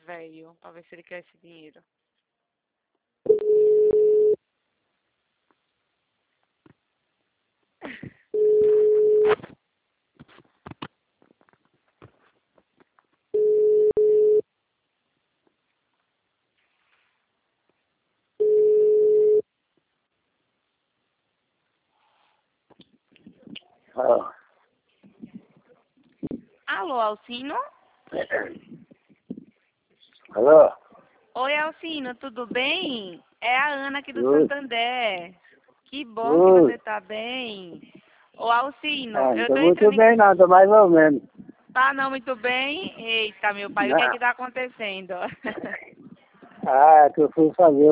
velho, pra ver se ele quer esse dinheiro. Ah. Alô, Alcino? Alô? Oi, Alcino, tudo bem? É a Ana aqui do Oi. Santander. Que bom Oi. que você tá bem. Ô, Alcino, Não eu tô tô muito entrando em... bem não, tô mais ou menos. Tá não muito bem? Eita, meu pai, o que é que tá acontecendo? Que eu fui fazer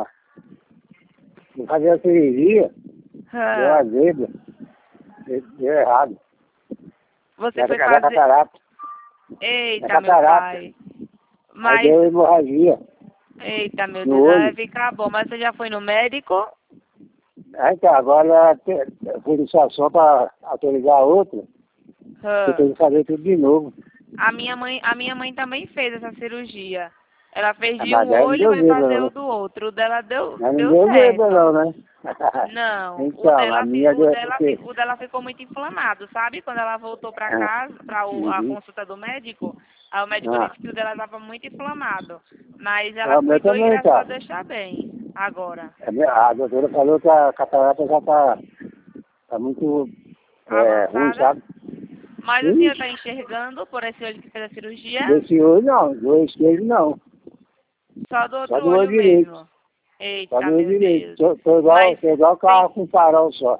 Fui fazer a cirurgia, deu Hã, uma zebra, deu errado. Você Da foi fazer... catarata. Da Eita, meu catarata. pai. Aí Mas... deu hemorragia Eita, meu no Deus, ela vai olho. ficar bom. Mas você já foi no médico? Aí tá, agora eu fui no só para autorizar a outra, eu Hã. tenho que fazer tudo de novo. A minha mãe também fez essa cirurgia. Ela fez de Mas um aí não olho e deu vai zebra fazer o não. do outro. O dela deu, Mas não deu deu zebra certo. não, né? Não, Então, a minha deu porque... o dela ficou muito inflamado, sabe? Quando ela voltou pra casa, a Uhum. consulta do médico, aí o médico Ah, disse que o dela estava muito inflamado. Mas ela o meu cuidou e também graças a tá. Deus está bem agora. A doutora falou que a catarata já tá muito ruim, Avançada. sabe? Mas o senhor está Ixi, enxergando por esse olho que fez a cirurgia? desse olho não, do esquerdo não. Só do Só outro do olho olho direito. mesmo. Só Eita, do olho meu direito. Deus. Tô Mas igual tem, carro com farol só.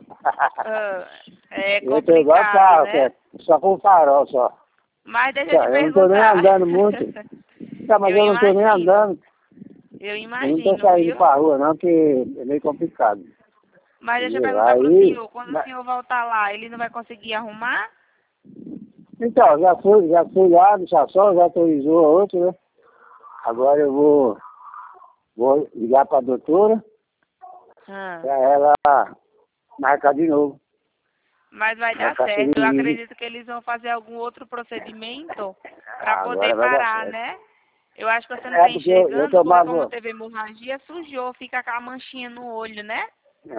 é Eu tô igual complicado, carro, que né? é só com farol só. Mas deixa eu te Tá, eu não tô nem perguntar. andando muito. Tá, mas Eu eu não tô nem imagino. andando. Eu Eu não tô imagino, saindo viu? pra rua não, porque é meio complicado. Mas deixa eu Entendeu? perguntar pro Aí, senhor, quando o senhor voltar lá, ele não vai conseguir arrumar? então, já fui lá no Sassol, já autorizou a outra, né? Agora eu vou ligar para a doutora Ah, para ela marcar de novo. mas vai dar Marcar certo. Eu cirurgia. acredito que eles vão fazer algum outro procedimento para poder Agora vai dar parar, certo. né? Eu acho que você não É está porque eu enxergando, porque como tomava. teve hemorragia, sujou, fica com a manchinha no olho, né?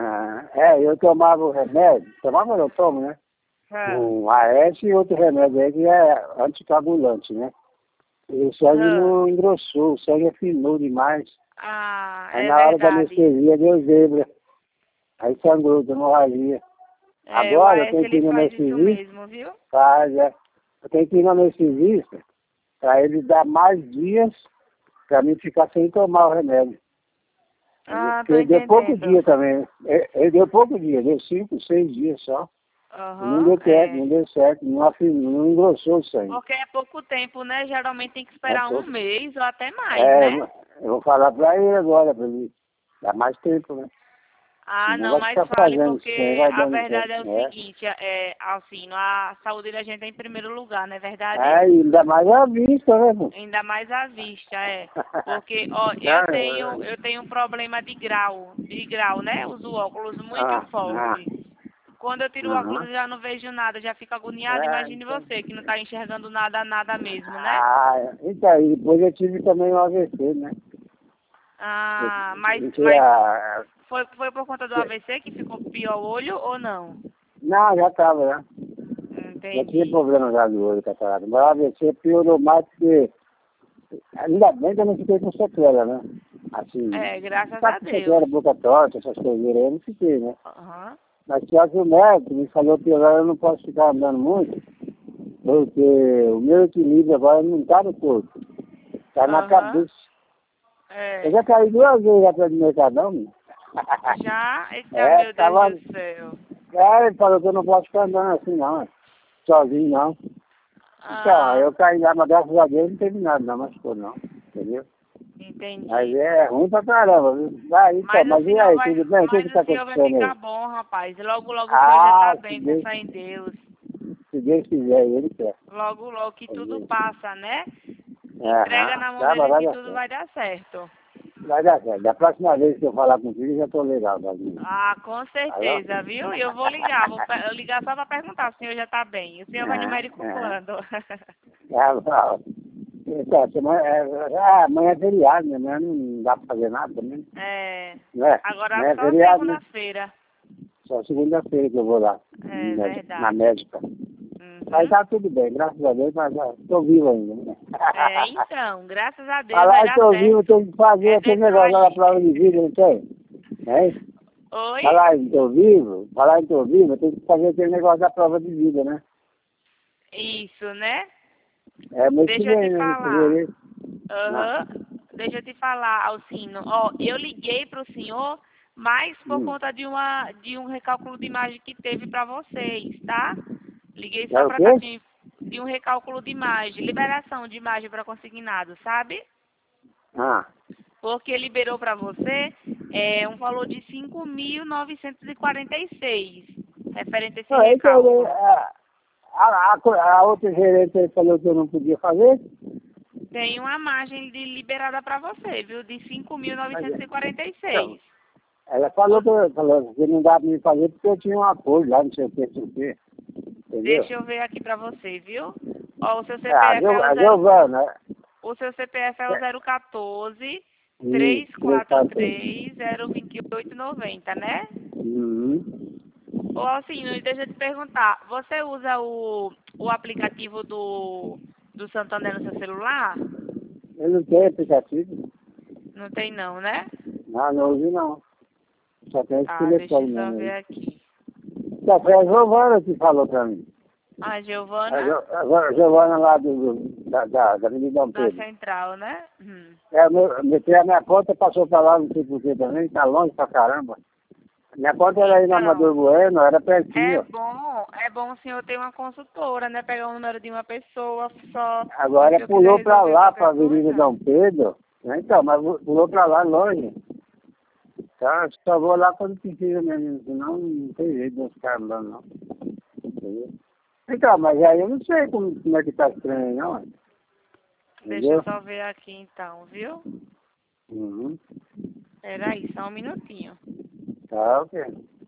Eu tomava o remédio. Tomava não tomo, né? Ah, Um AS e outro remédio aí que é anticoagulante, né? E o sangue ah. não engrossou, o sangue afinou demais. Ah, Aí é na hora da verdade. anestesia deu zebra. Aí sangrou, deu hemorragia. É, o Agora eu AS tenho que ele ir no faz isso anestesista, mesmo, viu? eu tenho que ir no anestesista para ele dar mais dias para mim ficar sem tomar o remédio. Entendeu? Ah, Porque tô ele deu pouco entendendo. dia também. Ele deu pouco dia, deu 5, 6 dias só. E não Aham, deu certo, é. não deu certo, não afinou, não engrossou o sangue. Porque é pouco tempo, né? Geralmente tem que É esperar um pouco. mês ou até mais, É, né? eu vou falar para ele agora, para ele dar mais tempo, né? Ah, Não não, vai mas ficar fale, fazendo isso, aí porque vai a dando tempo, verdade é o né? seguinte, Alcino, a saúde da gente é em primeiro lugar, não é verdade? E ainda mais à vista, né, pô? Ainda mais à vista, é. Porque, ó, Caramba. eu tenho um problema de grau, né? Uso óculos muito Ah, ah, forte. Quando eu tiro o óculos aham. eu já não vejo nada, já fico agoniada. Imagine Então. você que não tá enxergando nada, nada mesmo, né? Então, e depois eu tive também um AVC, né? Eu, Ah, eu mas tinha, foi por conta do AVC que ficou pior o olho ou não? não, já estava, já. Já tinha Entendi. problema já do olho, catarata. Mas o AVC piorou mais porque, ainda bem que eu não fiquei com sequela, né? Assim, É, graças tá a com Deus. sequela, boca torta, essas coisas aí, eu não fiquei, né? Aham. Mas só que o médico me falou que agora eu não posso ficar andando muito, porque o meu equilíbrio agora não está no corpo, está na Aham. cabeça. Eu É. já caí 2 vezes lá perto do Mercadão, meu. Já? Eita, meu Deus Tava. do céu. Ele falou que eu não posso ficar andando assim, não, sozinho, não. Então, Ah, eu caí lá, mas graças a Deus não teve nada, não machucou, não. Entendeu? Mas entendi. é ruim pra caramba, viu? Então, mas e aí, tudo bem? O que que Mas tá o senhor vai acontecendo ficar aí? bom, rapaz. Logo, logo o senhor já tá bem, com fé em Deus. Se Deus quiser, ele quer. Logo, logo que tudo Entendeu? passa, né? Entrega Aham, na mão tá, dele mas vai que dar tudo certo. vai dar certo. Vai dar certo. Da próxima vez que eu falar contigo, eu já tô legal, Davi. Ah, com Tá bom? certeza, viu? E eu vou ligar, eu ligar só para perguntar se o senhor já tá bem. O senhor vai no médico Aham. quando? Tá bom. Então, amanhã é feriado, né? Amanhã não dá pra fazer nada também. Né? Agora Amanhã é só feriado, né? segunda-feira. Só segunda-feira que eu vou lá. Verdade. Na médica. Mas tá tudo bem, graças a Deus, mas tô vivo ainda. Né? Então, graças a Deus vai Falar dar que tô certo. vivo, tem que fazer aquele negócio lá da prova de vida, não tem? Né? Oi? Falar em tô vivo, tem que fazer aquele negócio da prova de vida, né? Isso, né? É muito Deixa eu bem, te né? falar. Não. Deixa eu te falar, Alcino. Ó, eu liguei pro senhor, mas por conta de um recálculo de imagem que teve para vocês, tá? Liguei É só o para dar quê? de um recálculo de imagem, liberação de imagem para consignado, sabe? Ah. Porque liberou para você um valor de 5.946, referente a esse Então, recálculo. a outra gerente aí falou que eu não podia fazer. Tem uma margem de liberada para você, viu? De Então, 5.946. ela falou que não dá pra me fazer porque eu tinha um apoio lá, não sei o que, não sei o que. Entendeu? Deixa eu ver aqui para você, viu? Ó, o seu A CPF é o Giovana, o seu CPF é o 014 isso, 343 02890, né? Uhum. Ô, Alcino, deixa eu te perguntar, você usa o aplicativo do Santander no seu celular? Eu não tenho aplicativo. Não tem não, né? Não uso não. Só tem esse Tá, deixa eu telefone só mesmo ver aí. aqui. Só foi a Giovana que falou pra mim. A A Giovana, Giovana lá da Avenida Dom da Pedro. Central, né? Meti a minha conta, passou pra lá, não sei porquê também, tá longe pra caramba. Minha conta era aí na Então, Amador Bueno, era pertinho. é bom o senhor ter uma consultora, né? Pegar o número de uma pessoa só, se o Agora senhor quiser pulou pra resolver lá, pra qualquer Avenida coisa. Dom Pedro. Né? Então, mas pulou pra lá longe. Tá? Só vou lá quando precisa mesmo, senão não tem jeito de eu ficar andando, não. Entendeu? Então, mas aí eu não sei como é que tá estranho, não. Deixa eu Entendeu? só ver aqui então, viu? Uhum. Peraí, só um minutinho. Tá, ok.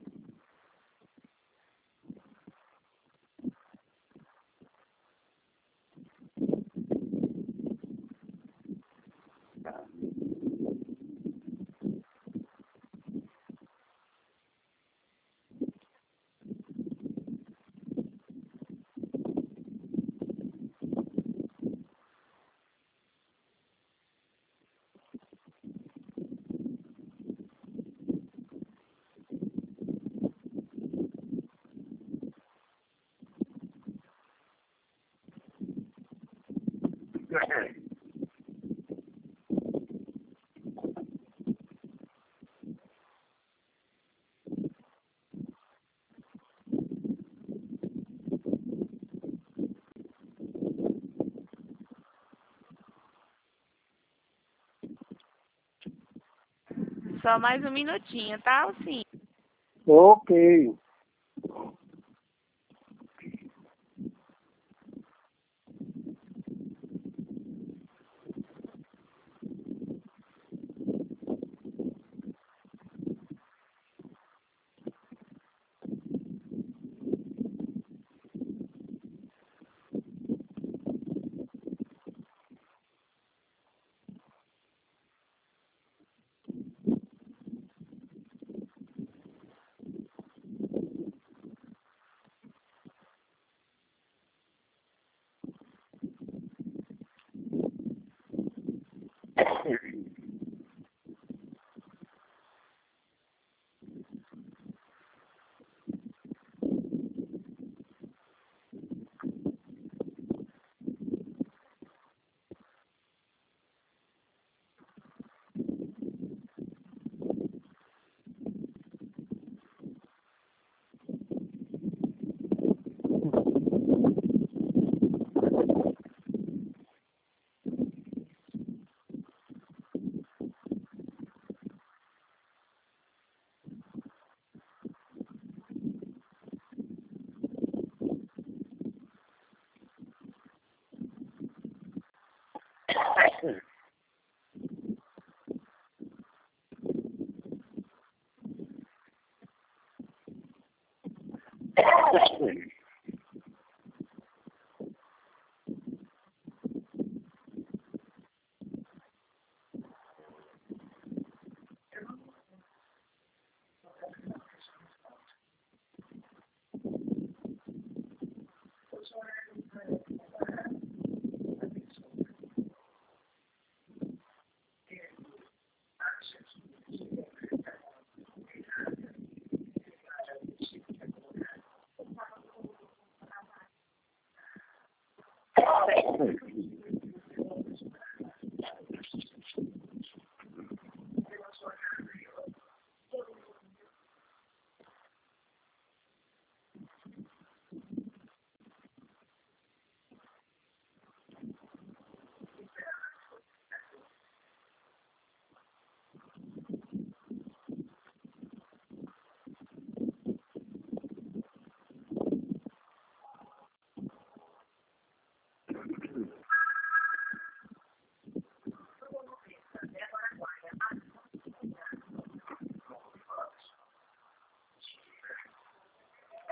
Só mais um minutinho, tá? Sim. Ok.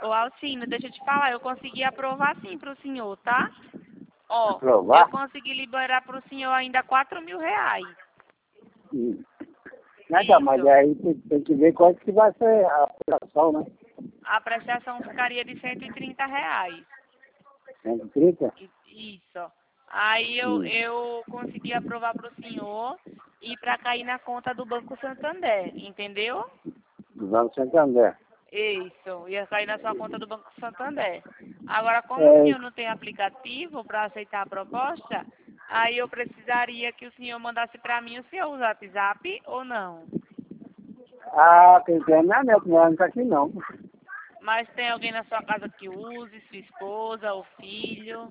Ô, Alcino, deixa eu te falar, eu consegui aprovar sim pro senhor, tá? Ó, Aprovar? eu consegui liberar pro senhor ainda R$ 4.000. Hum. Então, mas Isso. aí tem que ver quanto que vai ser a operação, né? A prestação ficaria de R$ 130. 130? Isso. Aí eu, Hum. eu consegui aprovar pro senhor e para cair na conta do Banco Santander, entendeu? Do Banco Santander. Isso, ia cair na sua conta do Banco Santander. Agora, como o É, senhor não tem aplicativo para aceitar a proposta, aí eu precisaria que o senhor mandasse para mim o seu WhatsApp ou não. quem tem minha neta, não tá aqui não. Mas tem alguém na sua casa que use, sua esposa ou filho?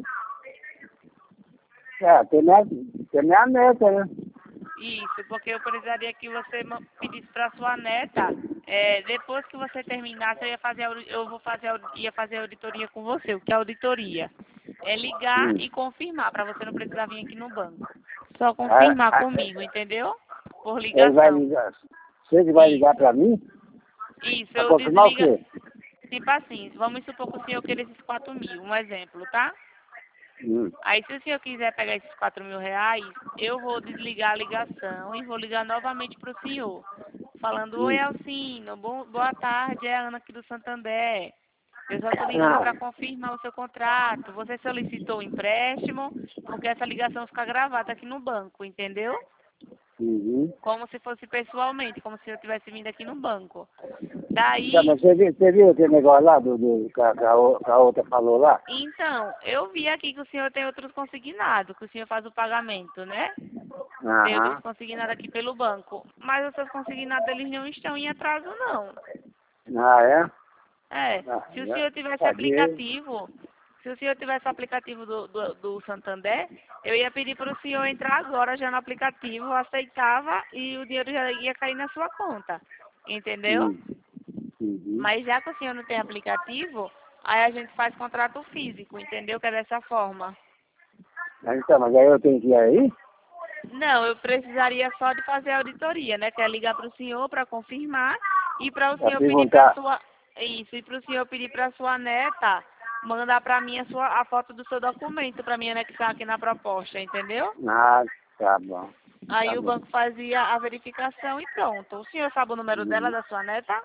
Tem minha neta, né? Isso, porque eu precisaria que você pedisse para sua neta, depois que você terminasse, eu ia fazer, ia fazer a auditoria com você. O que é auditoria? É ligar Hum. e confirmar, para você não precisar vir aqui no banco. Só Ah, confirmar ah, comigo, entendeu? Por ele vai ligação. ligar. Você que vai ligar Isso, pra mim? isso, Pra eu confirmar o desliga. quê? Tipo assim, vamos supor que o senhor queira esses 4.000, um exemplo, tá? Hum. Aí, se o senhor quiser pegar esses R$ 4.000, eu vou desligar a ligação e vou ligar novamente para o senhor, falando: Oi, Hum. Alcino, boa tarde, é a Ana aqui do Santander. Eu só estou ligando Ah, para confirmar o seu contrato. Você solicitou o empréstimo, porque essa ligação fica gravada aqui no banco, entendeu? uhum. Como se fosse pessoalmente, como se eu tivesse vindo aqui no banco. Tá, Daí, mas você viu aquele negócio lá que a outra falou lá? então, eu vi aqui que o senhor tem outros consignados, que o senhor faz o pagamento, né? Tem outros Aham. consignados aqui pelo banco. Mas os seus consignados, eles não estão em atraso, não. Ah, é? É, Ah, se o já senhor tivesse paguei. aplicativo, se o senhor tivesse o aplicativo do Santander, eu ia pedir para o senhor entrar agora já no aplicativo, aceitava e o dinheiro já ia cair na sua conta. Entendeu? Hum. Uhum. Mas já que o senhor não tem aplicativo, aí a gente faz contrato físico, entendeu? Que é dessa forma. Então, mas aí eu tenho que ir aí? Não, eu precisaria só de fazer a auditoria, né? Que é ligar para o senhor para confirmar e para o Pra senhor pedir para perguntar. sua isso, e para o senhor pedir para sua neta mandar para mim a foto do seu documento para mim anexar aqui na proposta, entendeu? Ah, tá bom. Tá Aí o bom. banco fazia a verificação e pronto. O senhor sabe o número dela, Uhum. da sua neta?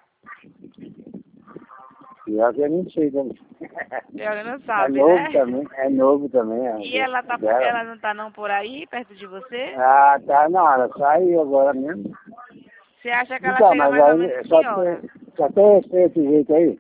Pior que eu não sei também. Ela não É sabe, novo né? também, é novo também, E ela dela. ela não tá não por aí, perto de você? Ah, tá, não, ela saiu agora mesmo. Você acha que ela Então, chega mas mais ou menos aí que hora? só tem esse jeito aí?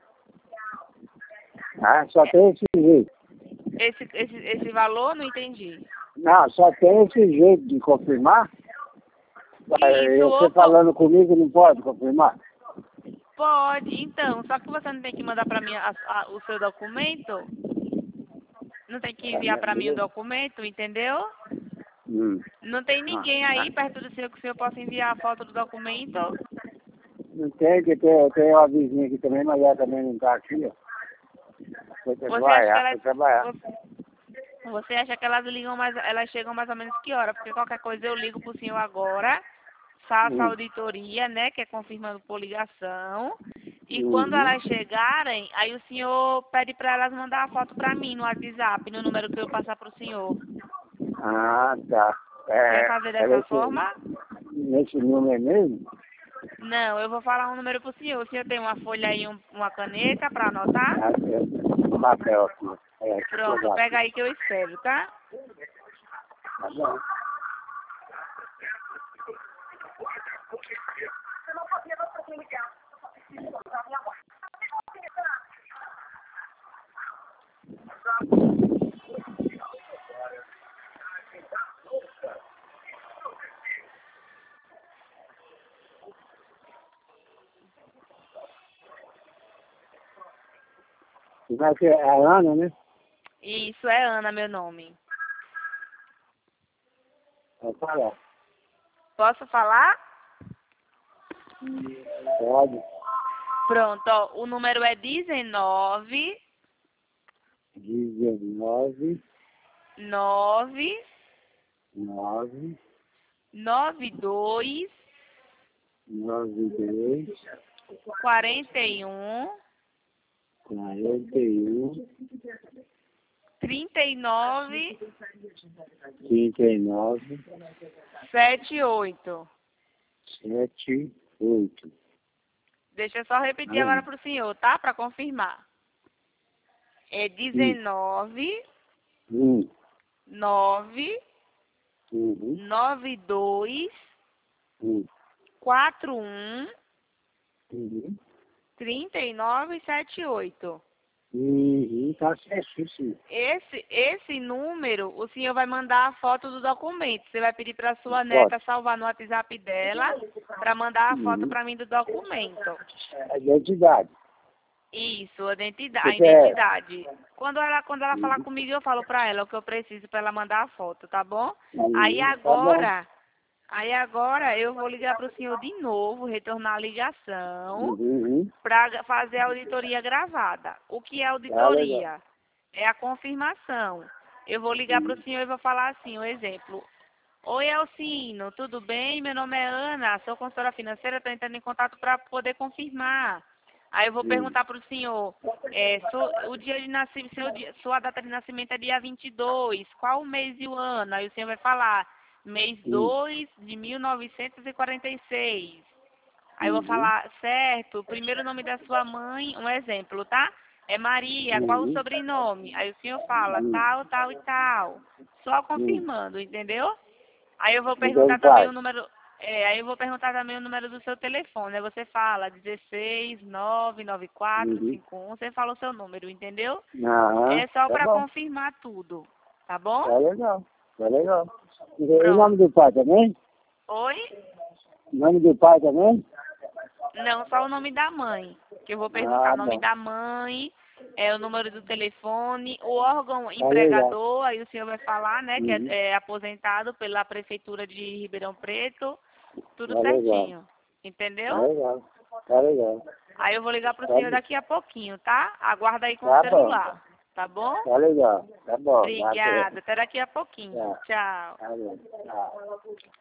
Ah, só tem esse jeito. Esse valor, não entendi. Não, só tem esse jeito de confirmar? Isso, Você opa, falando comigo não pode confirmar? pode. Então, só que você não tem que mandar para mim o seu documento? Não tem que Tá, enviar para mim o né? documento, entendeu? Hum. Não tem Ah, ninguém ah. aí perto do seu que o senhor possa enviar a foto do documento? Não tem, que tem uma vizinha aqui também, mas ela também não tá aqui, ó. Você acha que Foi elas, trabalhar. você acha que elas ligam mais, elas chegam mais ou menos que hora? Porque qualquer coisa eu ligo pro senhor agora, faço a Hum. auditoria, né, que é confirmando por ligação. E quando Uhum. elas chegarem, aí o senhor pede para elas mandar a foto para mim no WhatsApp, no número que eu passar pro senhor. Ah, tá. Quer fazer É dessa forma? nesse número mesmo? Não, eu vou falar um número pro senhor. O senhor tem uma folha aí, uma caneta para anotar? Ah, tem um papel aqui. Deixa eu Pronto, pegar pega aqui. aí que eu espero, tá? Tá bom. Vai ser a Ana, né? Isso é Ana, meu nome. Vai falar. Posso falar? Pode. Pronto, ó, o número é 19 19, 9 9, 92 92, 41 41, 39, 39, 78. 78. Deixa eu só repetir agora para o senhor, tá? Para confirmar. É 19, 9, 92, 41, 39, 78. Tá certíssimo. Esse número, o senhor vai mandar a foto do documento. Você vai pedir para sua neta salvar no WhatsApp dela para mandar a foto para mim do documento. A identidade. Isso, a identidade. Quando ela falar comigo, eu falo para ela o que eu preciso para ela mandar a foto, tá bom? Aí agora eu vou ligar para o senhor de novo, retornar a ligação, para fazer a auditoria gravada. O que é auditoria? É a confirmação. Eu vou ligar para o senhor e vou falar assim, um exemplo. Oi, Elcino, tudo bem? Meu nome é Ana, sou consultora financeira, estou entrando em contato para poder confirmar. Aí eu vou perguntar para o senhor, o dia de nascimento, sua data de nascimento é dia 22, qual o mês e o ano? Aí o senhor vai falar, mês 2 de 1946. Aí eu vou falar, certo, o primeiro nome da sua mãe, um exemplo, tá? É Maria, qual o sobrenome? Aí o senhor fala, tal, tal e tal. Só confirmando, entendeu? Aí eu vou perguntar também o número... aí eu vou perguntar também o número do seu telefone. Aí você fala 1699451. Você fala o seu número, entendeu? É só para confirmar tudo, tá bom? Tá legal, tá legal. E o nome do pai também? Oi? O nome do pai também? Não, só o nome da mãe. Que eu vou perguntar o nome da mãe, o número do telefone, o órgão empregador, aí o senhor vai falar, né, que é aposentado pela Prefeitura de Ribeirão Preto, tudo certinho. Entendeu? Tá legal, tá legal. Aí eu vou ligar pro senhor daqui a pouquinho, tá? Aguarda aí com o celular, tá bom? Tá legal, tá bom. Obrigada, até daqui a pouquinho. Tchau. Tá bom, tchau.